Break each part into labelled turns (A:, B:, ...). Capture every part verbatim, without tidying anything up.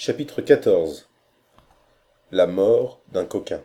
A: Chapitre quatorze. La mort d'un coquin.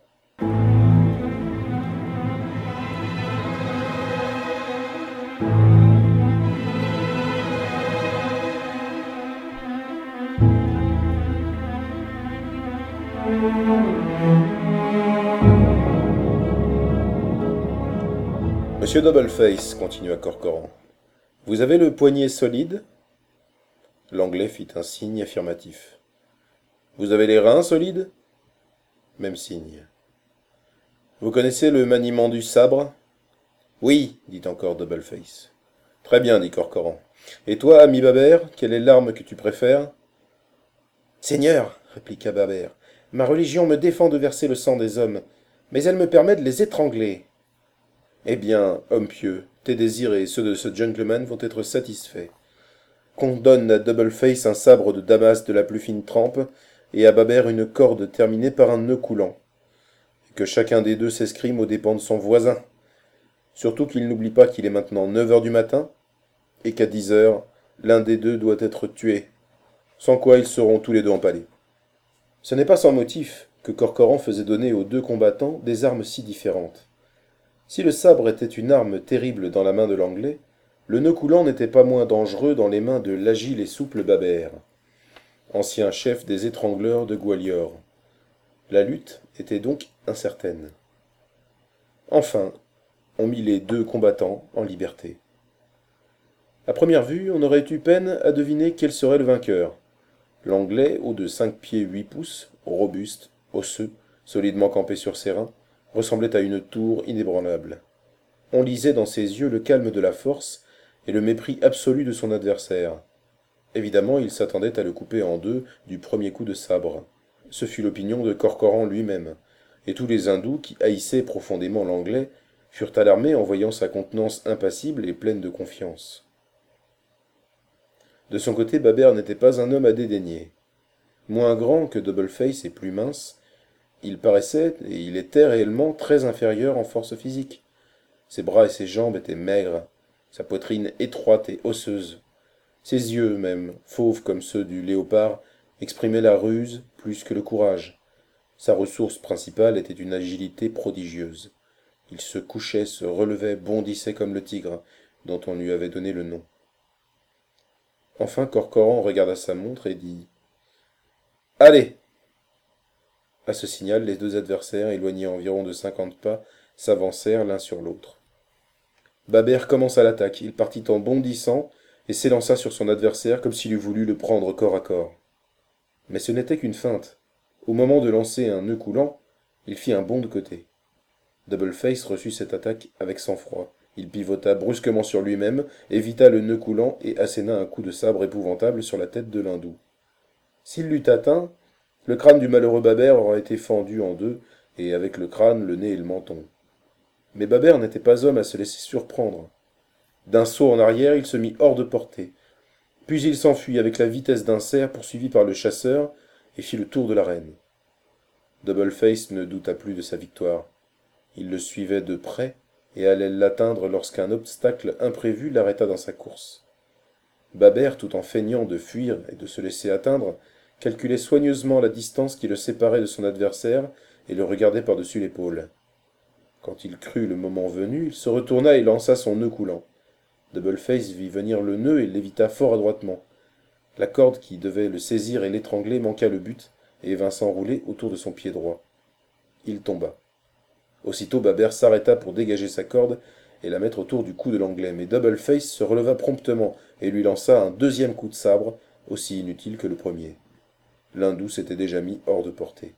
A: Monsieur Doubleface, continua Corcoran, vous avez le poignet solide ? L'anglais fit un signe affirmatif. Vous avez les reins solides ? Même signe. Vous connaissez le maniement du sabre ? Oui, dit encore Doubleface. Très bien, dit Corcoran. Et toi, ami Babert, quelle est l'arme que tu préfères ? Seigneur, répliqua Babert, ma religion me défend de verser le sang des hommes, mais elle me permet de les étrangler. Eh bien, homme pieux, tes désirs et ceux de ce gentleman vont être satisfaits. Qu'on donne à Doubleface un sabre de Damas de la plus fine trempe, et à Babert une corde terminée par un nœud coulant. Et que chacun des deux s'escrime aux dépens de son voisin. Surtout qu'il n'oublie pas qu'il est maintenant neuf heures du matin, et qu'à dix heures, l'un des deux doit être tué, sans quoi ils seront tous les deux empalés. Ce n'est pas sans motif que Corcoran faisait donner aux deux combattants des armes si différentes. Si le sabre était une arme terrible dans la main de l'anglais, le nœud coulant n'était pas moins dangereux dans les mains de l'agile et souple Babert, ancien chef des étrangleurs de Gwalior. La lutte était donc incertaine. Enfin, on mit les deux combattants en liberté. À première vue, on aurait eu peine à deviner quel serait le vainqueur. L'anglais, haut de cinq pieds huit pouces, robuste, osseux, solidement campé sur ses reins, ressemblait à une tour inébranlable. On lisait dans ses yeux le calme de la force et le mépris absolu de son adversaire. Évidemment, il s'attendait à le couper en deux du premier coup de sabre. Ce fut l'opinion de Corcoran lui-même, et tous les hindous qui haïssaient profondément l'anglais furent alarmés en voyant sa contenance impassible et pleine de confiance. De son côté, Babert n'était pas un homme à dédaigner. Moins grand que Doubleface et plus mince, il paraissait et il était réellement très inférieur en force physique. Ses bras et ses jambes étaient maigres, sa poitrine étroite et osseuse. Ses yeux, même, fauves comme ceux du léopard, exprimaient la ruse plus que le courage. Sa ressource principale était une agilité prodigieuse. Il se couchait, se relevait, bondissait comme le tigre, dont on lui avait donné le nom. Enfin Corcoran regarda sa montre et dit « Allez !» À ce signal, les deux adversaires, éloignés environ de cinquante pas, s'avancèrent l'un sur l'autre. Babert commença l'attaque. Il partit en bondissant et s'élança sur son adversaire comme s'il eût voulu le prendre corps à corps. Mais ce n'était qu'une feinte. Au moment de lancer un nœud coulant, il fit un bond de côté. Doubleface reçut cette attaque avec sang-froid. Il pivota brusquement sur lui-même, évita le nœud coulant et asséna un coup de sabre épouvantable sur la tête de l'hindou. S'il l'eût atteint, le crâne du malheureux Babert aurait été fendu en deux, et avec le crâne, le nez et le menton. Mais Babert n'était pas homme à se laisser surprendre. D'un saut en arrière, il se mit hors de portée. Puis il s'enfuit avec la vitesse d'un cerf poursuivi par le chasseur et fit le tour de l'arène. Doubleface ne douta plus de sa victoire. Il le suivait de près et allait l'atteindre lorsqu'un obstacle imprévu l'arrêta dans sa course. Babert, tout en feignant de fuir et de se laisser atteindre, calculait soigneusement la distance qui le séparait de son adversaire et le regardait par-dessus l'épaule. Quand il crut le moment venu, il se retourna et lança son nœud coulant. Doubleface vit venir le nœud et l'évita fort adroitement. La corde qui devait le saisir et l'étrangler manqua le but et vint s'enrouler autour de son pied droit. Il tomba. Aussitôt Babert s'arrêta pour dégager sa corde et la mettre autour du cou de l'anglais, mais Doubleface se releva promptement et lui lança un deuxième coup de sabre, aussi inutile que le premier. L'hindou s'était déjà mis hors de portée.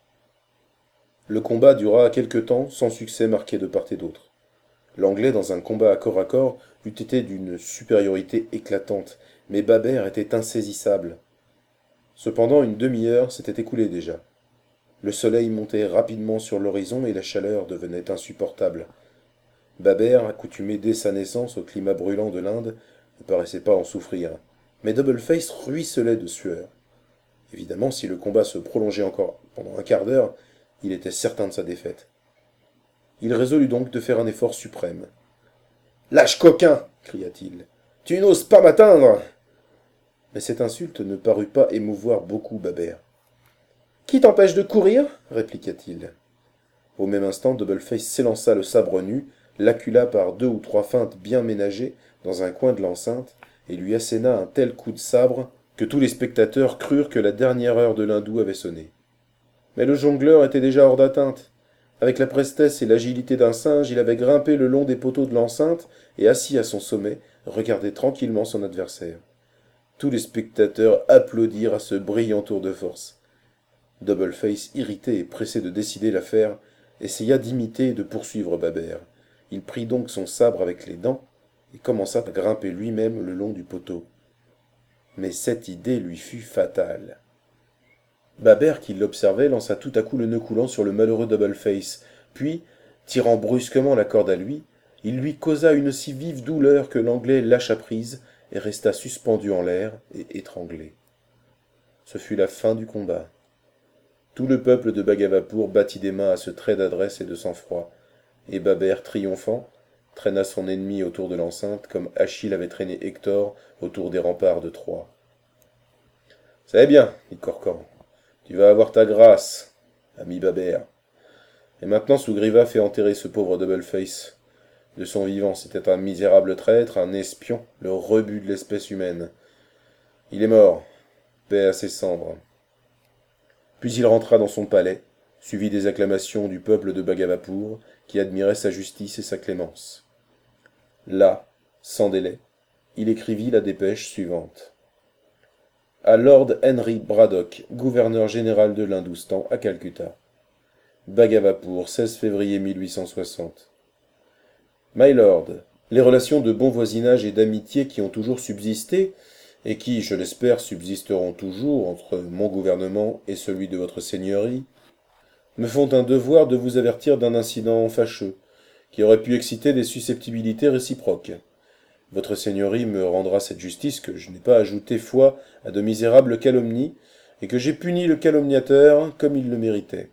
A: Le combat dura quelque temps sans succès marqué de part et d'autre. L'anglais, dans un combat à corps à corps, eût été d'une supériorité éclatante, mais Babert était insaisissable. Cependant, une demi-heure s'était écoulée déjà. Le soleil montait rapidement sur l'horizon et la chaleur devenait insupportable. Babert, accoutumé dès sa naissance au climat brûlant de l'Inde, ne paraissait pas en souffrir, mais Doubleface ruisselait de sueur. Évidemment, si le combat se prolongeait encore pendant un quart d'heure, il était certain de sa défaite. Il résolut donc de faire un effort suprême. « Lâche coquin !» cria-t-il. « Tu n'oses pas m'atteindre !» Mais cette insulte ne parut pas émouvoir beaucoup Babert. « Qui t'empêche de courir » répliqua-t-il. Au même instant, Doubleface s'élança le sabre nu, l'accula par deux ou trois feintes bien ménagées dans un coin de l'enceinte, et lui asséna un tel coup de sabre que tous les spectateurs crurent que la dernière heure de l'hindou avait sonné. Mais le jongleur était déjà hors d'atteinte. Avec la prestesse et l'agilité d'un singe, il avait grimpé le long des poteaux de l'enceinte et, assis à son sommet, regardait tranquillement son adversaire. Tous les spectateurs applaudirent à ce brillant tour de force. Doubleface, irrité et pressé de décider l'affaire, essaya d'imiter et de poursuivre Babert. Il prit donc son sabre avec les dents et commença à grimper lui-même le long du poteau. Mais cette idée lui fut fatale. Babert, qui l'observait, lança tout à coup le nœud coulant sur le malheureux Doubleface, puis, tirant brusquement la corde à lui, il lui causa une si vive douleur que l'Anglais lâcha prise et resta suspendu en l'air et étranglé. Ce fut la fin du combat. Tout le peuple de Bhagavapur battit des mains à ce trait d'adresse et de sang-froid, et Babert, triomphant, traîna son ennemi autour de l'enceinte comme Achille avait traîné Hector autour des remparts de Troie. « C'est bien, dit Corcoran. Tu vas avoir ta grâce, ami Babert. Et maintenant Sougriva fait enterrer ce pauvre Doubleface. De son vivant, c'était un misérable traître, un espion, le rebut de l'espèce humaine. Il est mort, paix à ses cendres. » Puis il rentra dans son palais, suivi des acclamations du peuple de Bhagavapur, qui admirait sa justice et sa clémence. Là, sans délai, il écrivit la dépêche suivante. À Lord Henry Braddock, gouverneur général de l'Hindoustan à Calcutta. Bhagavapur, seize février mille huit cent soixante. My Lord, les relations de bon voisinage et d'amitié qui ont toujours subsisté, et qui, je l'espère, subsisteront toujours entre mon gouvernement et celui de votre seigneurie, me font un devoir de vous avertir d'un incident fâcheux, qui aurait pu exciter des susceptibilités réciproques. Votre seigneurie me rendra cette justice que je n'ai pas ajouté foi à de misérables calomnies, et que j'ai puni le calomniateur comme il le méritait.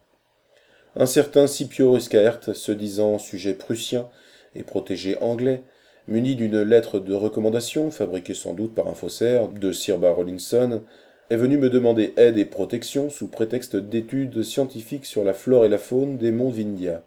A: Un certain Scipio Ruscaert, se disant sujet prussien et protégé anglais, muni d'une lettre de recommandation, fabriquée sans doute par un faussaire, de Sir Barrolinson, est venu me demander aide et protection sous prétexte d'études scientifiques sur la flore et la faune des monts Vindhya.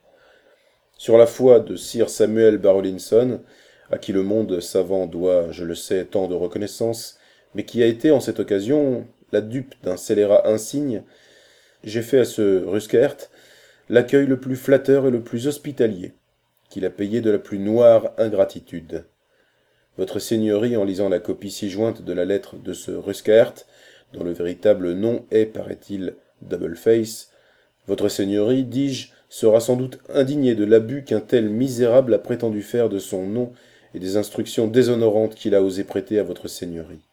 A: Sur la foi de Sir Samuel Barrolinson, à qui le monde savant doit, je le sais, tant de reconnaissance, mais qui a été en cette occasion la dupe d'un scélérat insigne, j'ai fait à ce Ruscaert l'accueil le plus flatteur et le plus hospitalier, qu'il a payé de la plus noire ingratitude. Votre seigneurie, en lisant la copie ci-jointe de la lettre de ce Ruscaert, dont le véritable nom est, paraît-il, Doubleface, votre seigneurie, dis-je, sera sans doute indignée de l'abus qu'un tel misérable a prétendu faire de son nom et des instructions déshonorantes qu'il a osé prêter à votre seigneurie.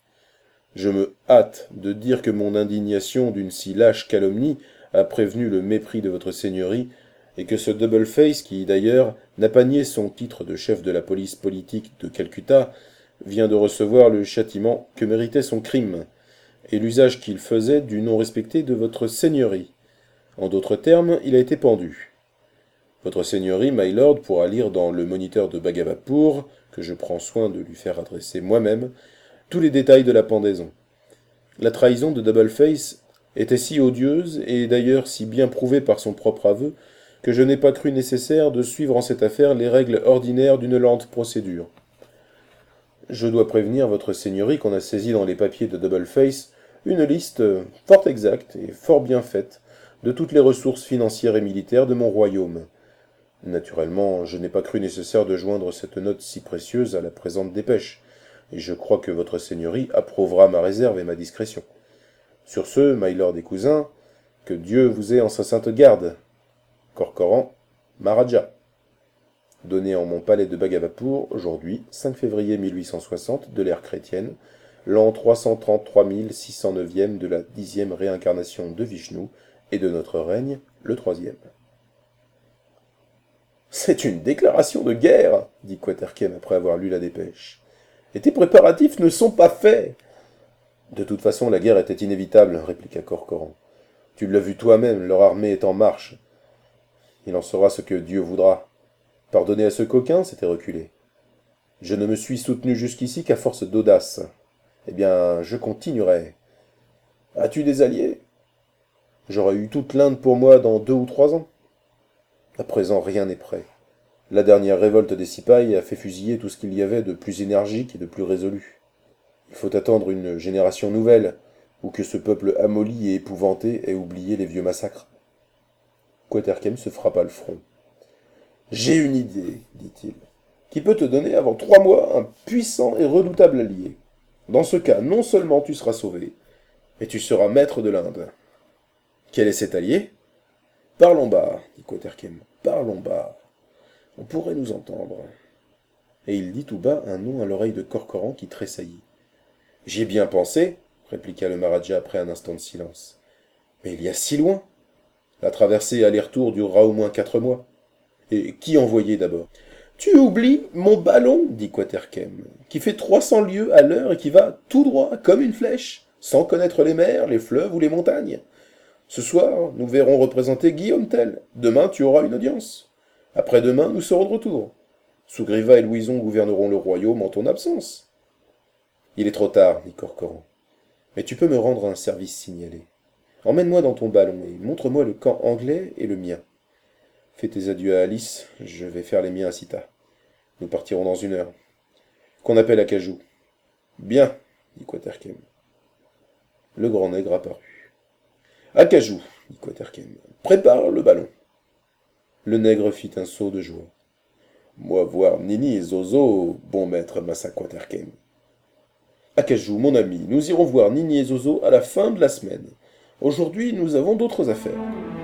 A: Je me hâte de dire que mon indignation d'une si lâche calomnie a prévenu le mépris de votre seigneurie, et que ce Doubleface, qui d'ailleurs n'a pas nié son titre de chef de la police politique de Calcutta, vient de recevoir le châtiment que méritait son crime, et l'usage qu'il faisait du nom respecté de votre seigneurie. En d'autres termes, il a été pendu. Votre seigneurie, my lord, pourra lire dans le Moniteur de Bhagavapur, que je prends soin de lui faire adresser moi-même, tous les détails de la pendaison. La trahison de Doubleface était si odieuse, et d'ailleurs si bien prouvée par son propre aveu, que je n'ai pas cru nécessaire de suivre en cette affaire les règles ordinaires d'une lente procédure. Je dois prévenir votre seigneurie qu'on a saisi dans les papiers de Doubleface une liste fort exacte et fort bien faite de toutes les ressources financières et militaires de mon royaume. Naturellement, je n'ai pas cru nécessaire de joindre cette note si précieuse à la présente dépêche, et je crois que votre seigneurie approuvera ma réserve et ma discrétion. Sur ce, my lord et cousin, que Dieu vous ait en sa sainte garde. Corcoran, Maharaja. Donné en mon palais de Bhagavapur, aujourd'hui, cinq février mille huit cent soixante, de l'ère chrétienne, l'an trois cent trente-trois mille six cent neuvième de la dixième réincarnation de Vishnu, et de notre règne, le troisième. « C'est une déclaration de guerre, dit Quaterkem après avoir lu la dépêche. Et tes préparatifs ne sont pas faits. De toute façon, la guerre était inévitable, répliqua Corcoran. Tu l'as vu toi-même, leur armée est en marche. Il en sera ce que Dieu voudra. Pardonner à ce coquin, c'était reculer. Je ne me suis soutenu jusqu'ici qu'à force d'audace. Eh bien, je continuerai. As-tu des alliés? J'aurai eu toute l'Inde pour moi dans deux ou trois ans. À présent, rien n'est prêt. La dernière révolte des Sipahs a fait fusiller tout ce qu'il y avait de plus énergique et de plus résolu. Il faut attendre une génération nouvelle, ou que ce peuple amoli et épouvanté ait oublié les vieux massacres. Quaterkem se frappa le front. J'ai une idée, dit-il, qui peut te donner avant trois mois un puissant et redoutable allié. Dans ce cas, non seulement tu seras sauvé, mais tu seras maître de l'Inde. Quel est cet allié? Parlons bas, dit Quaterkem, parlons bas. On pourrait nous entendre. Et il dit tout bas un nom à l'oreille de Corcoran qui tressaillit. J'y ai bien pensé, répliqua le Maharaja après un instant de silence. Mais il y a si loin. La traversée aller-retour durera au moins quatre mois. Et qui envoyer d'abord? Tu oublies mon ballon, dit Quaterkem, qui fait trois cents lieues à l'heure et qui va tout droit, comme une flèche, sans connaître les mers, les fleuves ou les montagnes. Ce soir, nous verrons représenter Guillaume Tell. Demain, tu auras une audience. Après-demain, nous serons de retour. Sougriva et Louison gouverneront le royaume en ton absence. Il est trop tard, dit Corcoran. Mais tu peux me rendre un service signalé. Emmène-moi dans ton ballon et montre-moi le camp anglais et le mien. Fais tes adieux à Alice, je vais faire les miens à Sita. Nous partirons dans une heure. Qu'on appelle Acajou. Bien, dit Quaterkem. Le grand nègre apparut. Acajou, dit Quaterkem, prépare le ballon. Le nègre fit un saut de joie. Moi voir Nini et Zozo, bon maître Massa Quaterkem. Acajou, mon ami, nous irons voir Nini et Zozo à la fin de la semaine. Aujourd'hui, nous avons d'autres affaires.